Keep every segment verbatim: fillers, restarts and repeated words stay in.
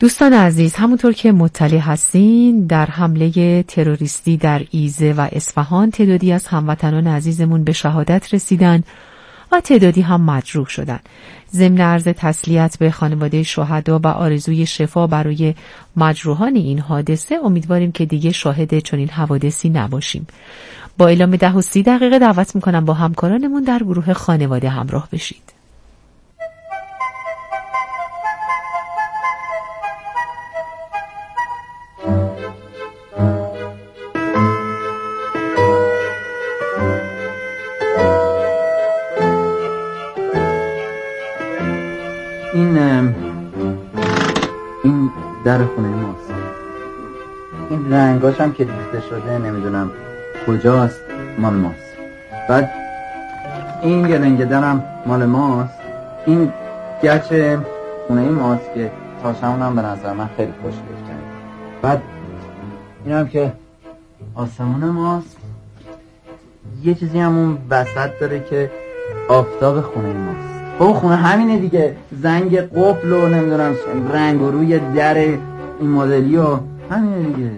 دوستان عزیز، همونطور که مطلع هستین در حمله تروریستی در ایزه و اصفهان تعدادی از هموطنان عزیزمون به شهادت رسیدن و تعدادی هم مجروح شدن. ضمن عرض تسلیت به خانواده شهدا و آرزوی شفا برای مجروحان این حادثه، امیدواریم که دیگه شاهد چنین حوادثی نباشیم. با اعلام ده و سی دقیقه دعوت میکنم با همکارانمون در گروه خانواده همراه بشید. این این در خونه ماست. این رنگاش هم که ریخته شده نمیدونم کجاست، مال ماست. بعد این گرنگه درم مال ماست. این گچ خونه ماست که تاشمون هم به نظر من خیلی خوش گرفتن. بعد این هم که آسمون ماست. یه چیزی هم اون وسط داره که آفتاب خونه ماست. با خونه همینه دیگه، زنگ قفل و نمیدونم رنگ و روی در این مدلی و همینه دیگه.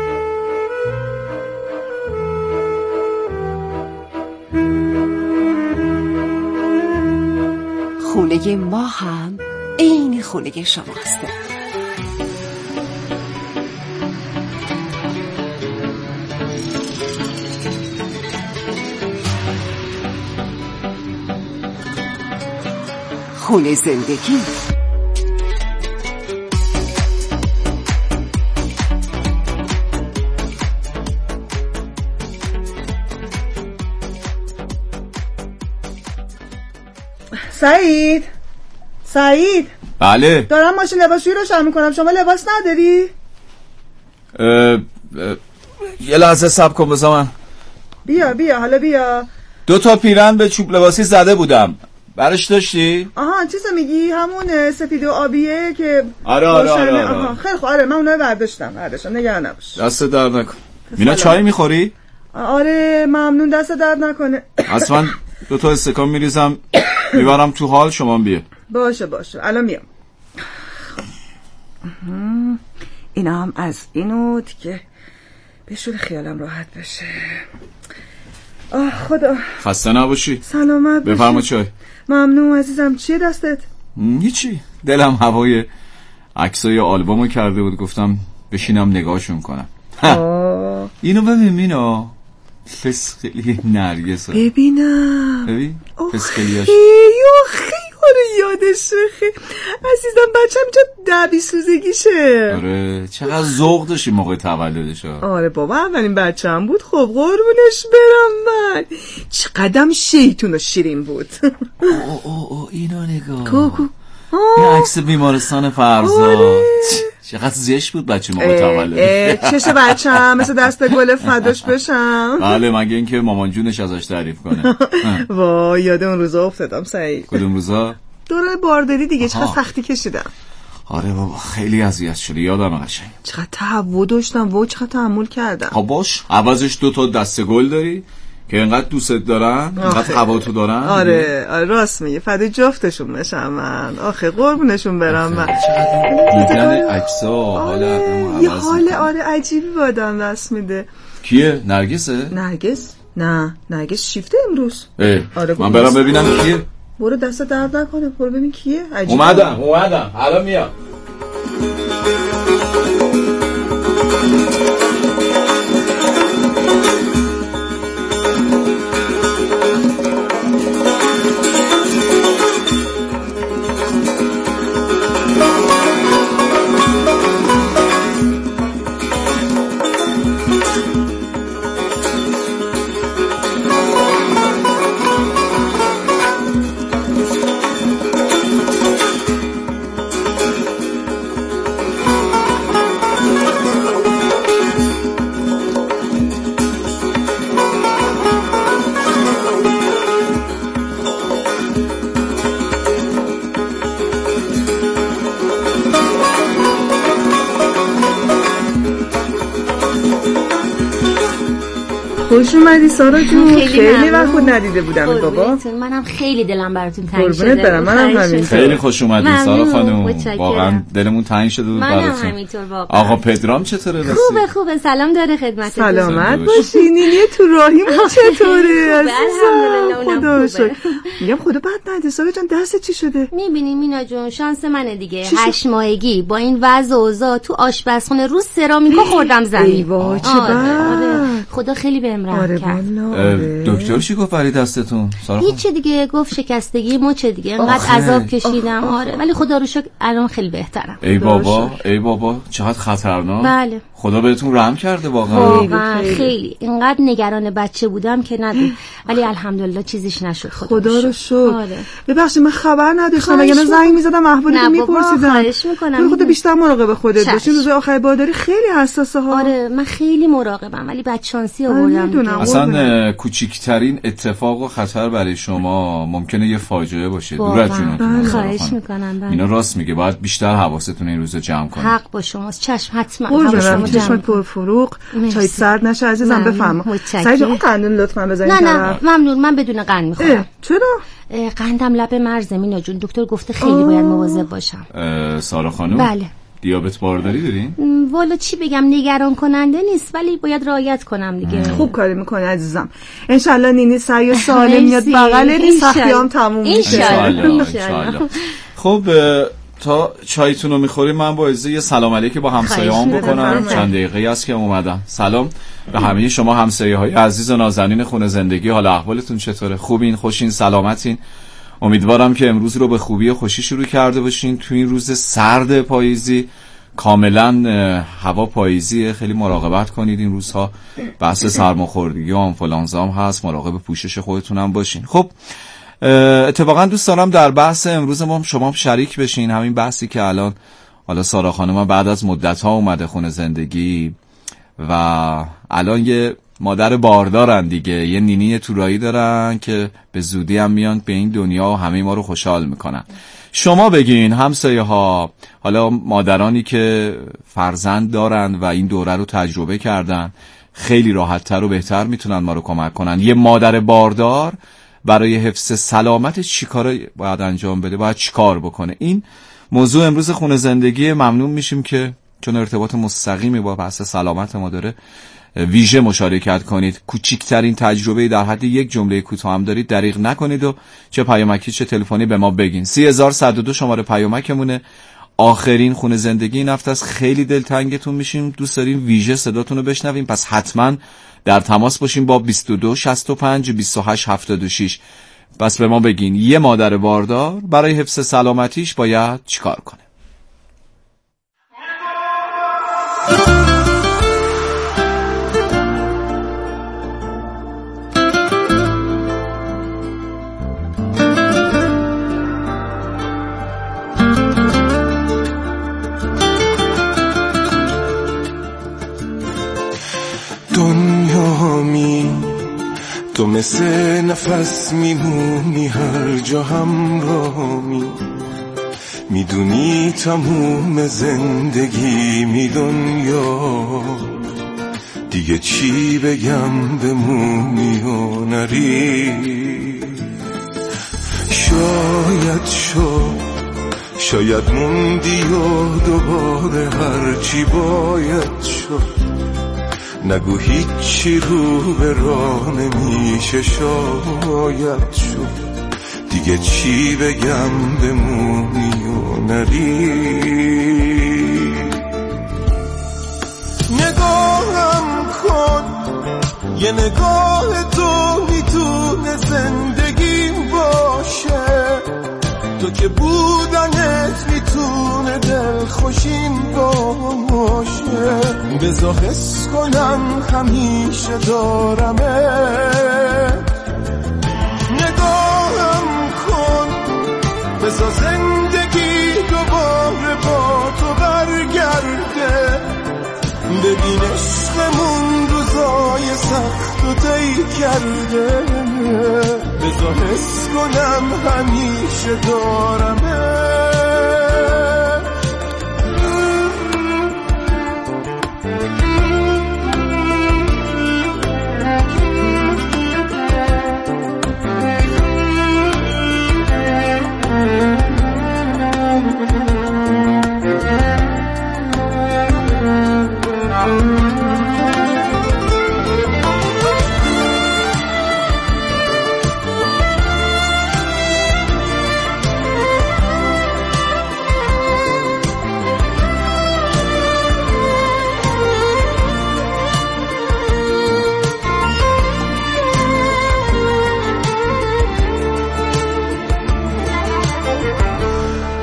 خونه ما هم این خونه شماست. خونه زندگی. سعید سعید بله دارم ماشین لباسشویی روشن میکنم، شما لباس نداری؟ اه اه یه لحظه صبر کن بذار من. بیا بیا حالا بیا. دو تا پیرن به چوب لباسی زده بودم، برش داشتی؟ آها چیزو میگی همون سفید و آبیه که آره آره آره, آره. آها خیلی خوب، آره من اونها برداشتم برداشتم نگران نباش. دست درد نکن. مینا چای میخوری؟ آره ممنون، دست درد نکنه. اصلا دو تا استکان میریزم میبرم تو حال، شما بیا. باشه باشه الان میام. اینا هم از اینو دیگه بشور خیالم راحت بشه. آه خدا خسته نباشی. سلامت باشی. بفرما چای. ممنون عزیزم. چیه دستت؟ هیچی، دلم هوای عکسای آلبومو کرده بود، گفتم بشینم نگاهشون کنم. اینو ببین مینا، فسقلی نرگسه. ببینم ببین فسقلیاش. ایو خیلی یادش خیلی عزیزم، بچم اینجا دبی سوزگیشه. آره چقدر ذوق داشتی موقع تولدش. آره بابا اولین بچم بود. خب قربونش برم من. چقدر شیطون و شیرین بود. اوه اوه او اینو نگاه. کوکو این عکس بیمارستان فرزاد. آره. چقدر زشت بود بچه موقع تولد. چشه بچم مثل دست گل فداش بشم. بله مگه اینکه مامان جونش ازش تعریف کنه. وای یاد اون روزا افتادم سعید. کدوم روزا؟ دوران بارداری دیگه. چقدر سختی کشیدم. آره بابا خیلی اذیت شدی، یادم قشنگ. چقدر تهوع داشتم و چقدر تحمل کردم. خب باش عوضش دو تا دسته گل داری که اینقدر دوست دارن، اینقدر هواتو دارن. آره آره راست میگه، فدای جفتشون بشم من. آخه قربونشون برم من. دیدن عکس‌ها حال آدمو یه حال آره عجیبی با آدم دست میده. کیه؟ نرگسه؟ نرگس؟ نه نرگس شیفته امروز. آره من برام ببینم کیه. برو دست درد نکنه، برو ببین کیه. عجیبه. اومدم اومدم الان میام. خوش اومدی سارا جون. خیلی, خیلی وقت خود ندیده بودم بابا. منم خیلی دلم براتون تنگ شده. قربونت برم. منم همینطور. خیلی خوش اومدین سارا خانم. واقعا دلمون تنگ شده بود براتون. منم همینطور واقعا. آقا پدرام چطوره رسید؟ خوبه خوبه. سلام داره خدمتتون. سلامت باشی. نینی تو راهیمون چطوره؟ الحمدلله خدا شکر. میگم خدا بد نده. سارا جان دست چی شده؟ میبینی مینا جون شانس منه دیگه. هشت ماهگی با این وضع و اوضاع تو آشپزخونه رو سرامیکا خوردم زمین. ای وای چه آره. بد. خدا خیلی بهم رحم آره کرد. دکتر چی گفت برای دستتون سارا خانم؟ هیچ دیگه گفت شکستگی مچه دیگه. انقدر عذاب کشیدم. آره ولی خدا رو شکر الان خیلی بهترم. ای بابا ای بابا چقدر خطرناک. بله خدا بهتون رحم کرده واقعا. واقعا خیلی اینقدر نگران بچه بودم که نگو. ولی الحمدلله چیزیش نشد. خدا رو شکر. آره. ببخشید من خبر نداشتم. اگه من زنگ می‌زدم احوالتو میپرسیدم. خواهش می‌کنم. خودت بیشتر مراقب خودت باش. این روزای آخر باداری خیلی حساسه ها. آره من خیلی مراقبم ولی بچانسی آوردم. اصلا کوچیکترین اتفاق و خطر برای شما ممکنه یه فاجعه باشه. دور از جونتون. خواهش می‌کنم. اینا راست میگه. باید بیشتر حواستون این روزا جمع کنید. حق با شماست. چشم حتما. حواسم چشمت پرفروغ. چای سرد نشه عزیزم بفرما. سعید اون قندون لطفا بزنید. نه نه ممنون. من بدون قند میخورم. چرا؟ قندم لب مرز مینا جون. دکتر گفته خیلی باید مواظب باشم. سارا خانم بله. دیابت بارداری دارین؟ والا چی بگم نگران کننده نیست ولی باید رعایت کنم دیگه. خوب کاری میکنی عزیزم. انشالله نینی سعی و سالم میاد بغل این سختیام تموم میشه. انشالله. خب تا چایتون رو میخوریم من با عزیزه یه سلام علیکی با همسایه‌ام بکنم. چند دقیقه است که اومدم. سلام به همه شما همسایه‌های عزیز و نازنین خونه زندگی. حال احوالتون چطوره؟ خوبین؟ خوشین؟ سلامتین؟ امیدوارم که امروز رو به خوبی و خوشی شروع کرده باشین. تو این روز سرد پاییزی کاملا هوا پاییزیه. خیلی مراقبت کنید این روزها. بحث سرماخوردگی و آنفولانزا هم هست. مراقب پوشش خودتون هم باشین. خب اتفاقا دوست دارم در بحث امروز ما شما شریک بشین. همین بحثی که الان حالا سارا خانم بعد از مدت ها اومده خونه زندگی و الان یه مادر باردارن دیگه. یه نینی تورایی دارن که به زودی هم میان به این دنیا و همه ما رو خوشحال میکنن. شما بگین همسایه ها، حالا مادرانی که فرزند دارن و این دوره رو تجربه کردن خیلی راحت‌تر و بهتر میتونن ما رو کمک کنن. یه مادر باردار برای حفظ سلامت چیکار باید انجام بده؟ باید چیکار بکنه؟ این موضوع امروز خونه زندگی. ممنون میشیم که چون ارتباط مستقیمی با بحث سلامت ما داره ویژه مشارکت کنید. کوچکترین تجربه در حد یک جمله کوتاه هم دارید دریغ نکنید و چه پیامکی چه تلفنی به ما بگین. سی هزار و صد و دو شماره پیامکمونه. آخرین خونه زندگی این هفته است. خیلی دلتنگتون میشیم. دوست داریم ویژه صداتون رو بشنویم. پس حتما در تماس باشیم با بیست و دو شصت و پنج بیست و هشت هفتاد و شش. بس به ما بگین یه مادر باردار برای حفظ سلامتیش باید چیکار کنه؟ تو مثل نفس میمونی هر جا همراهمی. میدونی تموم زندگی می دنیا دیگه چی بگم بمونی و نری. شاید شد شاید موندی و دوباره هرچی باید شد. نگو هیچی رو به راه نمیشه. شاید شد دیگه چی بگم بمونی و نری. نگاهم کن یه نگاه تو میتونه زندگیم باشه. تو که بودنت میتونه دل خوشیم باشه. بذار حس کنم همیشه دارمت. نگاهم کن بذار زندگی دوباره با تو برگرده. ببین عشقمون روزای سخت و طی کرده. بذار حس کنم همیشه دارمت.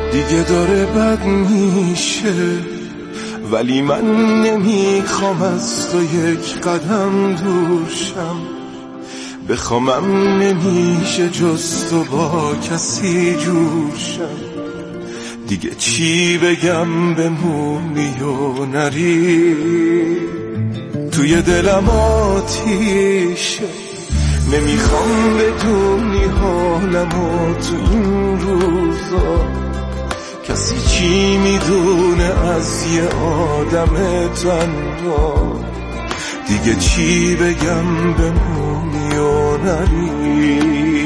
دیگه داره بد میشه، ولی من نمیخوام از تو یک قدم دورشم. بخوامم نمیشه جز تو با کسی جورشم. دیگه چی بگم بمونی و نری، توی دلم آتیشه. نمیخوام بدونی حالمو تو این روزا. کسی چی میدونه از یه آدم تنها. دیگه چی بگم بمونی و نری.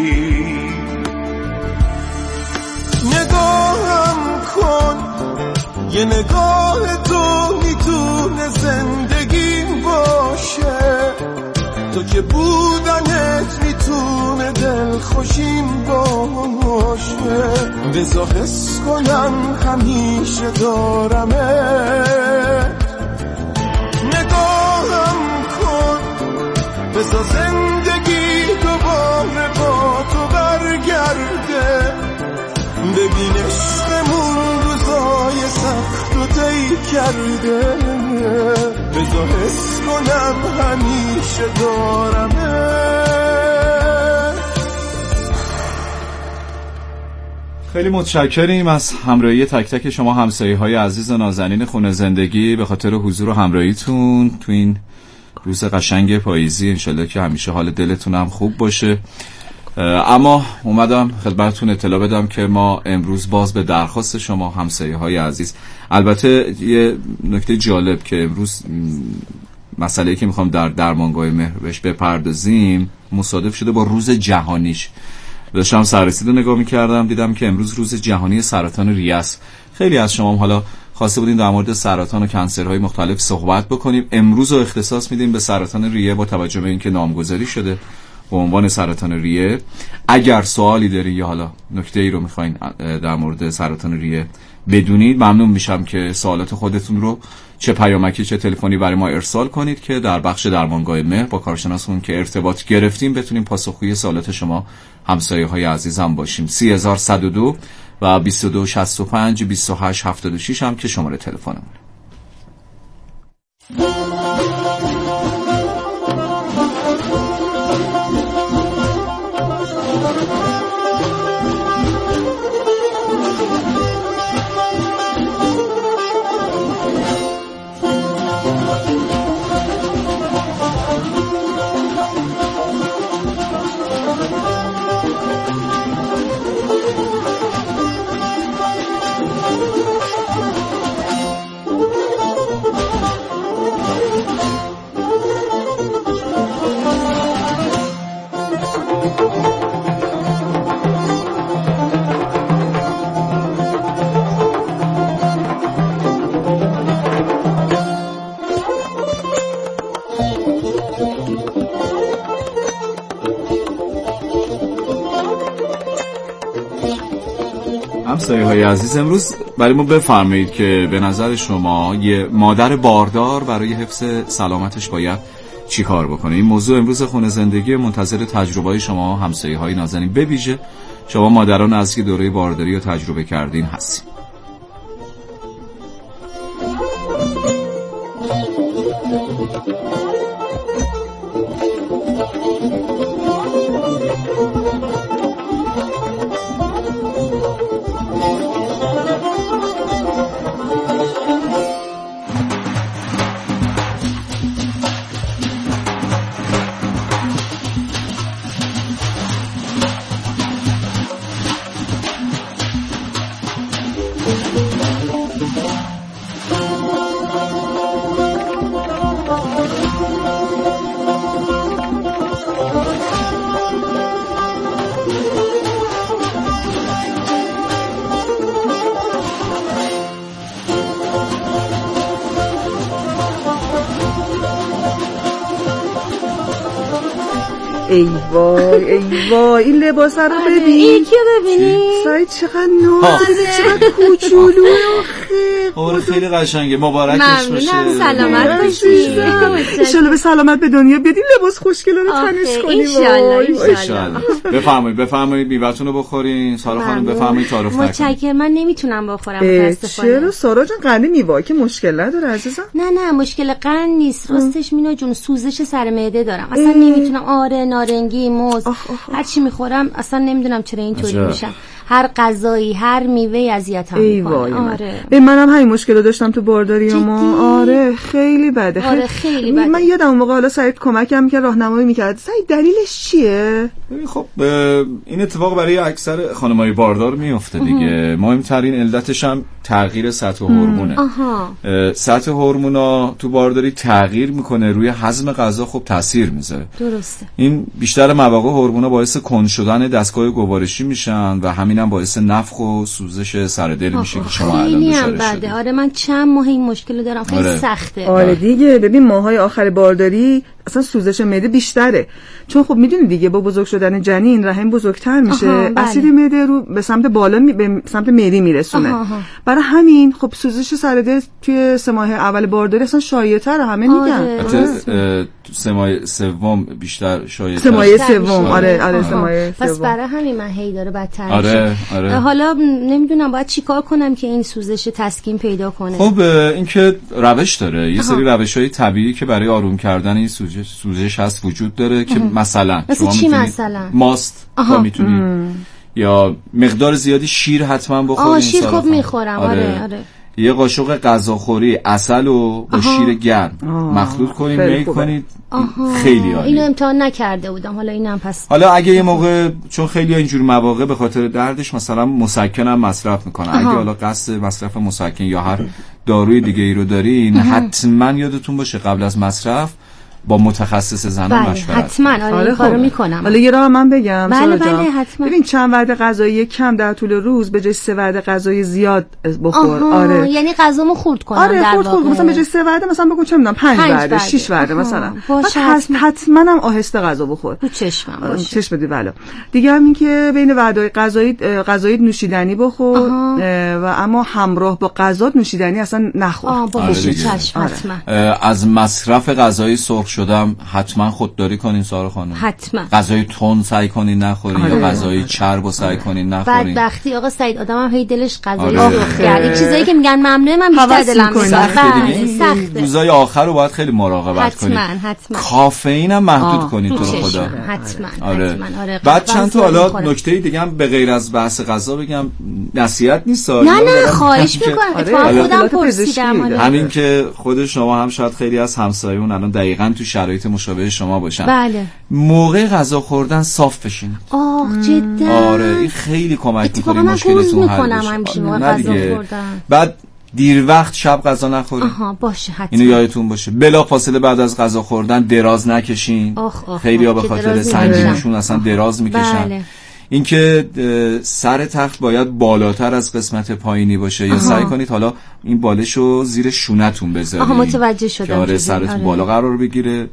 نگاهم کن، یه نگاه تو میتونه زندگیم باشه. تو که بودنت میتونه دل خوشیم باشه. بذار حس کنم همیشه دارمه. نگاهم کن، بذار زندگی دوباره با تو برگرده. ببین عشقمون روزای سخت و طی کرده. بذار حس کنم همیشه دارمه. خیلی متشکریم از همراهی تک تک شما همسایه های عزیز و نازنین خونه زندگی، به خاطر حضور و همراهیتون تو این روز قشنگ پاییزی. انشالله که همیشه حال دلتون هم خوب باشه. اما اومدم خدمتتون اطلاع بدم که ما امروز باز به درخواست شما همسایه های عزیز، البته یه نکته جالب که امروز مسئله‌ای که میخوام در درمانگاه مهر بهش بپردازیم مصادف شده با روز جهانیش. داشتم سررسید رو نگاه میکردم، دیدم که امروز روز جهانی سرطان ریه است. خیلی از شما حالا خواسته بودین در مورد سرطان و کنسرهای مختلف صحبت بکنیم. امروز رو اختصاص میدیم به سرطان ریه با توجه به اینکه نامگذاری شده به عنوان سرطان ریه. اگر سوالی داری یا حالا نکته‌ای رو میخواین در مورد سرطان ریه بدونید، ممنون میشم که سوالات خودتون رو چه پیامکی چه تلفنی برای ما ارسال کنید که در بخش درمانگاه مهر با کارشناسمون که ارتباط گرفتیم بتونیم پاسخگوی سوالات شما همسایه های عزیزم باشیم. سی هزار صد و دو و بیست و دو شصت و پنج بیست و هشت هفتاد و شش هم که شماره تلفنمونه. همسایه های عزیز، امروز برای ما بفرمایید که به نظر شما یه مادر باردار برای حفظ سلامتش باید چی کار بکنه؟ این موضوع امروز خونه زندگی منتظر تجربه شما همسایه های نازنین، به ویژه شما مادران از که دوره بارداری رو تجربه کردین هستین. ای وای ای وای این لباس رو ببین. این کیو ببینی؟ سعید چقدر نازه، چقدر کوچولو. آره خیلی قشنگه. مبارکش باشه. سلامت باشی. ان شاءالله به سلامت به دنیا بدین لباس خوشگله رو تنش کنی. ان شاءالله. بفرمایید بفرمایید میوه‌تون رو بخورین. سارا خانم بفرمایید تعارف نکنید. متشکرم. من نمیتونم بخورم متاسفانه. چرا سارا جان؟ قند میوه که مشکل نداره عزیزم. نه نه مشکل قند نیست. راستش مینا جون سوزش سر معده دارم. اصلا نمیتونم. آره نارنگی موز هر چی میخورم اصلا نمیدونم چرا اینطوری میشم. هر غذایی هر میوه اذیتم میکنه. آره من. منم همین مشکل داشتم تو بارداری ما. آره خیلی بده. خیلی آره خیلی بده. من یادم اون موقع حالا سعید کمکم میکرد راهنمایی میکرد. سعید دلیلش چیه؟ خب این اتفاق برای اکثر خانمای باردار میفته دیگه. مهمترین علتش هم تغییر سطح هورمونه. سطح هورمونا تو بارداری تغییر میکنه روی هضم غذا، خب تاثیر میذاره. درسته. این بیشتر مواقع هورمونا باعث کند شدن دستگاه گوارشی میشن و همینم باعث نفخ و سوزش سر دل میشه که شما الان دچارش شدید. آره من چند ماه این مشکل دارم. خیلی آره. سخته. آره دیگه ببین ماهای آخر بارداری اصلا سوزش معده بیشتره، چون خب میدونی دیگه با بزرگ شدن جنین رحم بزرگتر میشه. بله. اسید معده رو به سمت بالا می... به سمت معده میرسونه. برای همین خب سوزش سر دل توی سه ماه اول بارداری اصلا شایع‌تره. همه میگن آره. تو سه ماه سوم بیشتر شایع‌تر. سه ماه سوم آره آره سه ماه سوم. پس برای همین من هی داره بدتر میشه. آره آره. حالا نمیدونم باید چیکار کنم که این سوزش تسکین پیدا کنه. خب این که روش داره. یه سری روش‌های طبیعی که برای آروم کردن این سوزش سوزش هست وجود داره که مثلا شما میتونید ماست با میتونید یا مقدار زیادی شیر حتما بخورید. آه شیر خوب میخورم. آره آره, آره. یه قاشق غذاخوری عسل رو با شیر گرم مخلوط کنید میل کنید. خیلی عالی. اینو امتحان نکرده بودم، حالا اینم پس. حالا اگه یه موقع چون خیلی اینجور مواقع به خاطر دردش مثلا مسکن هم مصرف میکنن، اگه حالا قصد مصرف مسکن یا هر داروی دیگه ای رو دارین حتما یادتون باشه قبل از مصرف با متخصص زنان مشورت. حتما آره, آره این کارو میکنم. حالا یه راه من بگم. بله بله حتما. ببین چند وعده غذایی کم در طول روز به جای سه وعده غذایی زیاد بخور. آره یعنی غذامو خورد کنم. آره در خورد کنم مثلا به جای سه وعده مثلا بگو چه میدونم پنج وعده شش وعده مثلا. حتما حتما هم آهسته غذا بخور. تو چشمم باشه. چشم بدی بالا. دیگه همین که بین وعده غذایی غذایی نوشیدنی بخور و اما همراه با غذا نوشیدنی اصلا نخور. آه باشه چشم حتما. از مصرف غذایی سرخ شدم حتما خودداری کنین سارا خانم. حتما. غذای تند سعی کنین نخورین یا غذای چرب سعی کنین نخورین. بدبختی آقا سعید آدمم هی دلش غذای سرخ کرد. چیزایی که میگن ممنوعه من بیشتر دلم می‌خواد. سخته. روزای آخر رو باید خیلی مراقبت کنید. حتما حتما. کافئین هم محدود کنید تو رو خدا. حتما آره. حتما. آره. بعد چند تا حالا نکته دیگه هم به غیر از بحث غذا بگم، نصیحت نیست. نه نه خواهش می‌کنم. اتفاقا خودم پرسیدم. همین که خود شما هم شاید خیلی از همسایه‌مون الان دقیقاً تو شرایط مشابه شما باشن. بله. موقع غذا خوردن صاف بشین. آه جدا. آره این خیلی کمک می‌کنه مشکلتون حل بشه. موقع غذا خوردن. بعد دیر وقت شب غذا نخورین. آها باشه حتما. اینو یادتون باشه. بلا فاصله بعد از غذا خوردن دراز نکشین. خیلی‌ها به خاطر سنگینیشون اصلا دراز میکشن. بله. اینکه سر تخت باید بالاتر از قسمت پایینی باشه. آها. یا سعی کنید حالا این بالشو زیر شونتون بذارید. آها متوجه شدم. آره سرتون آره. بالا قرار بگیره.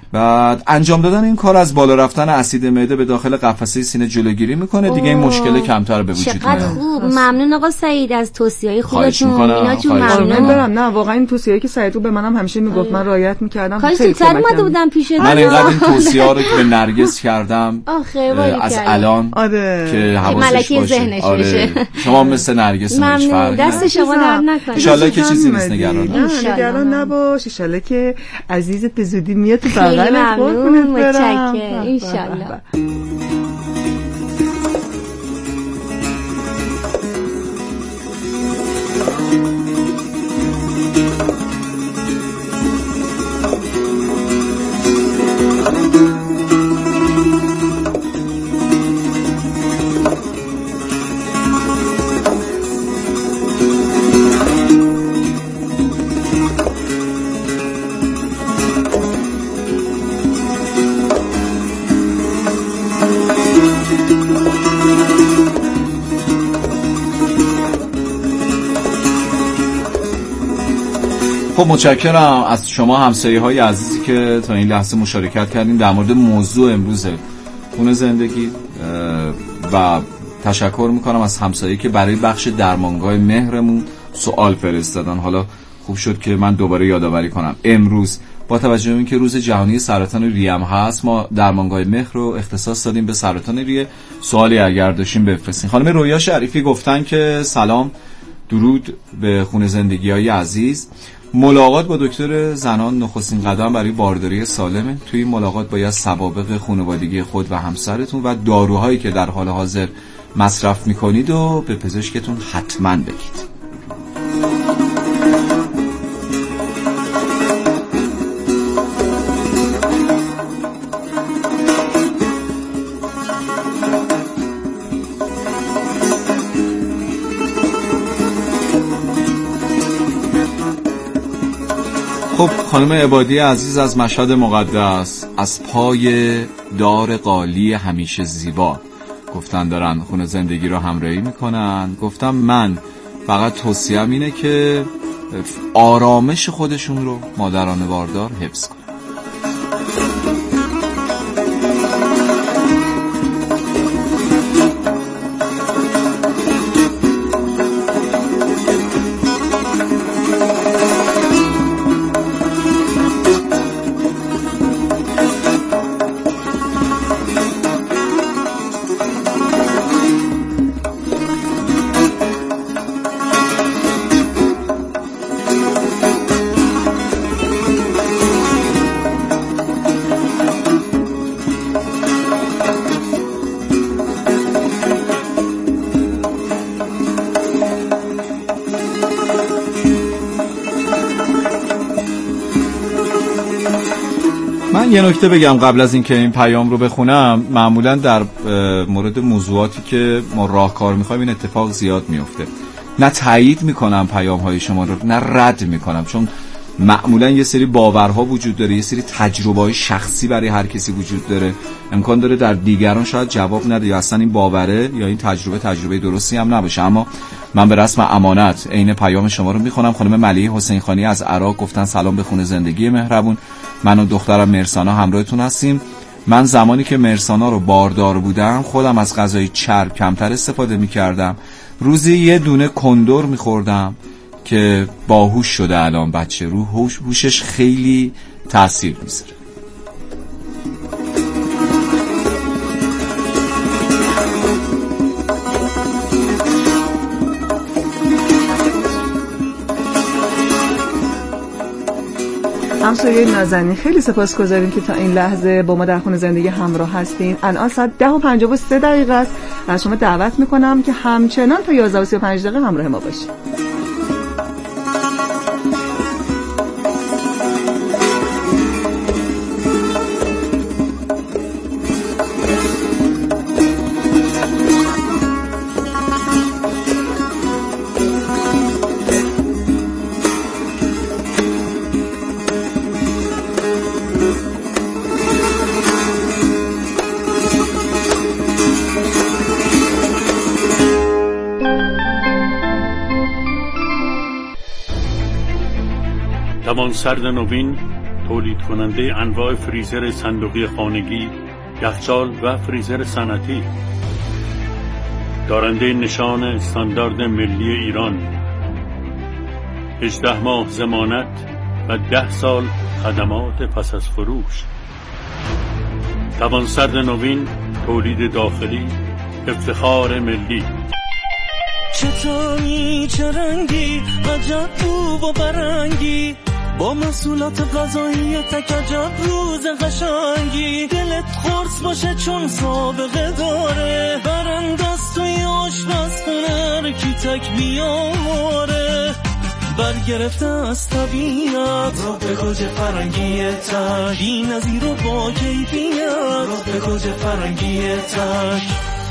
بعد انجام دادن این کار از بالا رفتن اسید معده به داخل قفسه سینه جلوگیری میکنه. دیگه این مشکل کمتر به وجود میاد. چقدر خوب. ممنون آقا سعید از توصیه‌های خوبتون. اینا جو ممنون دارم. نه واقعا این توصیه‌ای که سعید به منم همیشه میگفت من رعایت میکردم. خیلی زودتر اومده بودم پیش من اینقدر این توصیه‌ها رو که به نرگس کردم از الان آره. که حواسش باشه. آره. شما مثل نرگس هیچ فرقی دست شما در نکنه. ان شاءالله که چیزی نیست نگران نباش. نگران نباش. ان شاءالله که عزیزت به زودی میاد تو بغلت. متشکرم انشالله. خب متشکرم از شما همسایه‌های عزیزی که تا این لحظه مشارکت کردین در مورد موضوع امروز خونه زندگی و تشکر میکنم از همسایه که برای بخش درمانگاه مهرمون سوال فرستادن. حالا خوب شد که من دوباره یادآوری کنم. امروز با توجه به اینکه روز جهانی سرطان ریه هم هست، ما درمانگاه مهر رو اختصاص دادیم به سرطان ریه. سوالی اگر داشتین بفرستین. خانم رویا شریفی گفتن که سلام، درود به خونه زندگی‌های عزیز. ملاقات با دکتر زنان نخستین قدم برای بارداری سالمه. توی این ملاقات باید سوابق خانوادگی خود و همسرتون و داروهایی که در حال حاضر مصرف میکنید و به پزشکتون حتما بگید. خب خانم عبادی عزیز از مشهد مقدس، از پای دار قالی همیشه زیبا گفتن دارن خونه زندگی رو همراهی میکنن. گفتم من فقط توصیه‌ام اینه که آرامش خودشون رو مادران باردار حفظ کنن. یه نکته بگم قبل از اینکه این پیام رو بخونم. معمولا در مورد موضوعاتی که ما راهکار میخوایم این اتفاق زیاد میفته. نه تایید میکنم پیام های شما رو، نه رد میکنم، چون معمولا یه سری باورها وجود داره، یه سری تجربه های شخصی برای هر کسی وجود داره. امکان داره در دیگران شاید جواب نده یا اصلا این باوره یا این تجربه تجربه درستی هم نباشه. اما من به رسم امانت عین پیام شما رو میخونم. خانم ملیحه حسین خانی از عراق گفتن سلام به خونه زندگی مهربون. من و دخترم مرسانا همراهتون هستیم. من زمانی که مرسانا رو باردار بودم خودم از غذای چرب کمتر استفاده میکردم. روزی یه دونه کندور میخوردم که باهوش شده الان بچه. رو هوش هوشش خیلی تاثیر میذاره. همسایه نازنین خیلی سپاسگزاریم که تا این لحظه با ما در خونه زندگی همراه هستین. الان ساعت ده و پنجاه و سه دقیقه است. از شما دعوت میکنم که همچنان تا یازده و سی و پنج دقیقه همراه ما باشید. توانسرد نوین تولید کننده انواع فریزر صندوقی خانگی، یخچال و فریزر صنعتی، دارنده نشان استاندارد ملی ایران، هجده ماه ضمانت و ده سال خدمات پس از فروش. توانسرد نوین تولید داخلی، افتخار ملی. چطوری چه رنگی عجب بو و برنگی، با محصولات غذایی تک عجب روز قشنگی. دلت خورس باشه چون سابقه داره، برندست توی آشپزخونه کی تک بیاماره. برگرفته از طبیعت رو به گوج فرنگی تک، بی نظیر و با کیفیت رو به گوج فرنگی تک.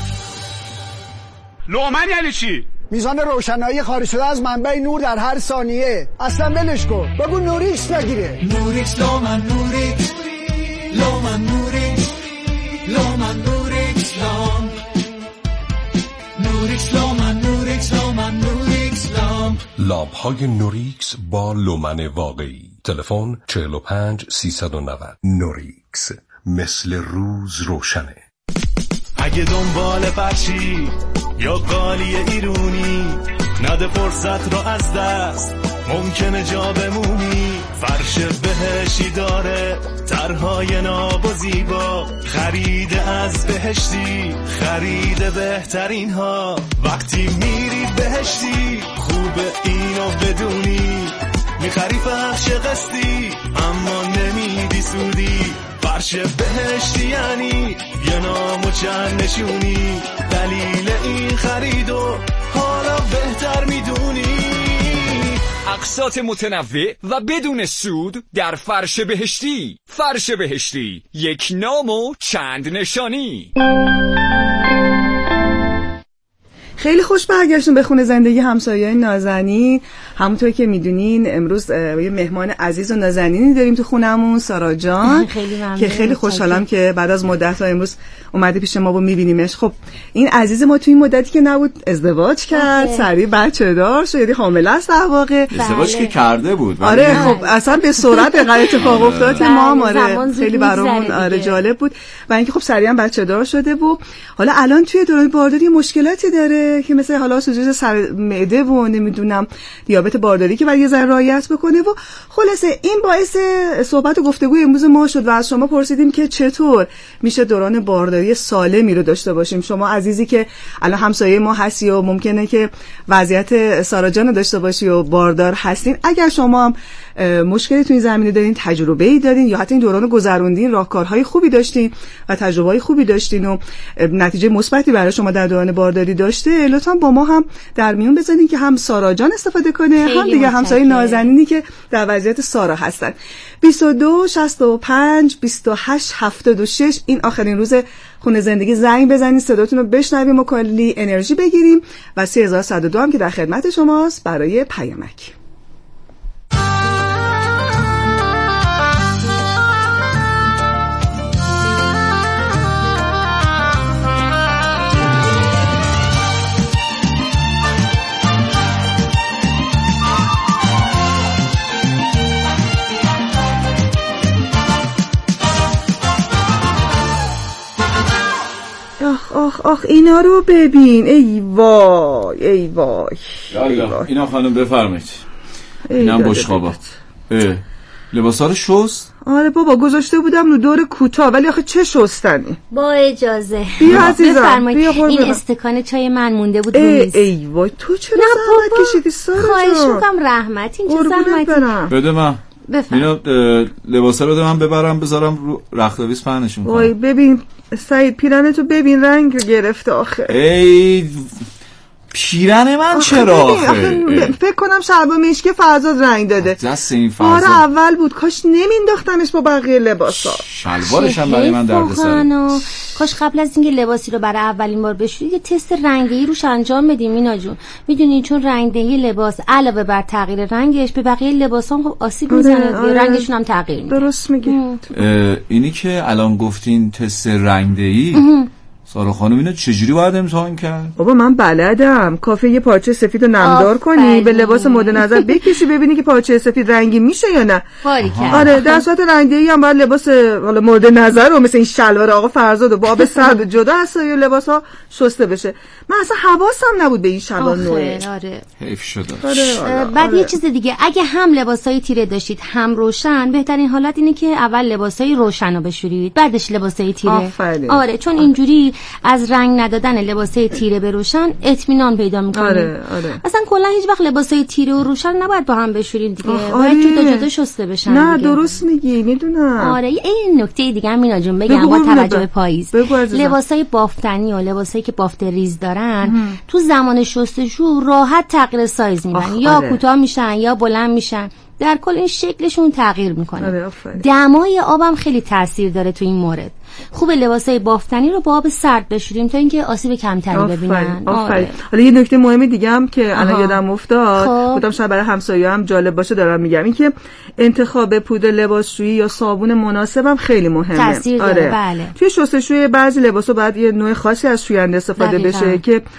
لومن یعنی چی؟ میزان روشنایی خارج شده از منبع نور در هر ثانیه. اصلا ولش کن، بگو نوریکس بگیره. نوریکس لومن نوریکس لومن نوریکس لومن نوریکس لام نوریکس لومن نوریکس لومن نوریکس لام. لامپ های نوریکس با لومن واقعی. تلفن چهل و پنج سیصد و نود. نوریکس، مثل روز روشنه. اگه دنبال فرشی یا قالی ایرونی نده فرصت رو از دست، ممکنه جا بمونی. فرش بهشتی داره طرحهای ناب و زیبا، خرید از بهشتی خرید بهترین ها. وقتی میری بهشتی خوبه اینو بدونی، میخری فرش قسطی اما نمیدی سودی. فرش بهشتی یعنی یه نام و چند نشونی، دلیل این خریدو حالا بهتر میدونی. اقساط متنوع و بدون سود در فرش بهشتی. فرش بهشتی، یک نام و چند نشانی. خیلی خوش برگشتون به خونه زندگی همسایه‌های نازنین. همونطور که میدونین امروز یه مهمان عزیز و نازنینی داریم تو خونمون، سارا جان. خیلی ممنون که خیلی خوشحالم که بعد از مدت ها امروز اومده پیش ما و میبینیمش. خب این عزیز ما تو این مدتی که نبود ازدواج کرد، سریع بچه دار شد، یعنی حامله است در واقع. ازدواج که کرده بود. آره خب اصلا به سرعت اینقدر اتفاق افتاد ما آره خیلی برامون آره جالب بود و اینکه خب سریعا بچه دار شده و حالا الان توی دوران بارداری مشکلاتی داره که مثل حالا سوزش سر معده و نمیدونم دیابت بارداری که باید یه ذره رعایت بکنه و خلاصه این باعث صحبت و گفتگوی امروز ما شد و از شما پرسیدیم که چطور میشه دوران بارداری سالمی رو داشته باشیم. شما عزیزی که الان همسایه ما هستی و ممکنه که وضعیت سارا جان رو داشته باشی و باردار هستین، اگر شما هم مشکلی تو این زمینه دارین، تجربه‌ای دارین یا حتی این دوران رو گذروندین، راهکارهای خوبی داشتین و تجربه‌های خوبی داشتین و نتیجه مثبتی برای شما در دوران بارداری داشته، لطفاً با ما هم در میون بذارین که هم سارا جان استفاده کنه هم دیگه همسایه نازنینی که در وضعیت سارا هستن. بیست و دو شصت و پنج بیست و هشت هفتاد و شش این آخرین روز خونه زندگی زنگ بزنید، صداتون رو بشنویم و کلی انرژی بگیریم و سه هزار و صد و دو هم که در خدمت شماست برای پیامک. آخ آخ آخ اینا رو ببین، ای وای ای وای اینا خانم بفرمایید. اینم بشقابات. لباسا رو شست؟ آره بابا گذاشته بودم رو دور کوتاه ولی آخه چه شستنی. با اجازه بیا عزیزم بیا این استکان چای من مونده بود رو میز. ای وای تو چرا زحمت کشیدی سارا جان؟ خواهش می‌کنم رحمت این چه زحمتی. بده من. اینا لباسا رو بده من ببرم بذارم رو رختاویز پهنشون کنم. وای ببین سعید پیرنتو ببین رنگ گرفته آخه. ای پیرن من چرا آخه, آخه فکر کنم شلوار مشکی فرزاد رنگ داده. دست این فرزاد آره اول بود کاش نمینداختمش با بقیه لباسا. شلوارش هم برای من دردسره. کاش قبل از اینکه لباسی رو برای اولین بار بشوری یه تست رنگدهی روش انجام بدیم مینا جون. میدونی چون رنگدهی لباس علاوه بر تغییر رنگش به بقیه لباسا هم آسیب میزنه. آره، رنگشون هم تغییر میده. درست میگی. اینی که الان گفتین تست رنگدهی سارا خانم اینو چجوری باید امتحان کرد؟ بابا من بلدم. کافیه یه پارچه سفید رو نمدار کنی به لباس مورد نظر بکشی ببینی که پارچه سفید رنگی میشه یا نه. آره در صورت رنگدهی هم باید لباس حالا مورد نظر رو مثل این شلوار آقا فرزاد و با آب سرد جدا از سایر لباسا شسته بشه. من اصلا حواسم نبود به این شلوار نوعه. آره حیف شده. آره آره بعد آره. یه چیز دیگه اگه هم لباسای تیره داشتید هم روشن بهترین حالت اینه که اول لباسای روشن رو بشورید بعدش لباسای تیره. آفرین. آره چون اینجوری از رنگ ندادن لباسای تیره به روشن اطمینان پیدا می‌کنید. آره آره. اصلا کلا هیچ وقت لباسای تیره و روشن نباید با هم بشورید دیگه. باید جدا جدا شسته بشن. نه دیگه. درست میگی میدونم. آره این نکته دیگه هم مینا جون بگم با توجه به پاییز. لباسای بافتنی و لباسایی که بافت ریز دارن هم. تو زمان شستشو راحت تغییر سایز میدن یا آره. کوتاه میشن یا بلند میشن. در کل این شکلشون تغییر میکنه. آره دمای آبم خیلی تاثیر داره تو این مورد. خوب لباسای بافتنی رو با آب سرد بشوریم تا اینکه آسیب کمتری ببینن. آره. حالا یه نکته مهمی دیگه هم که الان یادم افتاد گفتم شاید برای همسایه‌ها هم جالب باشه دارم میگم این که انتخاب پودر لباسشویی یا صابون مناسبم خیلی مهمه. تاثیر داره. آره. بله. توی شستشوی بعضی لباسا باید یه نوع خاصی از شوینده استفاده دقیقا. بشه که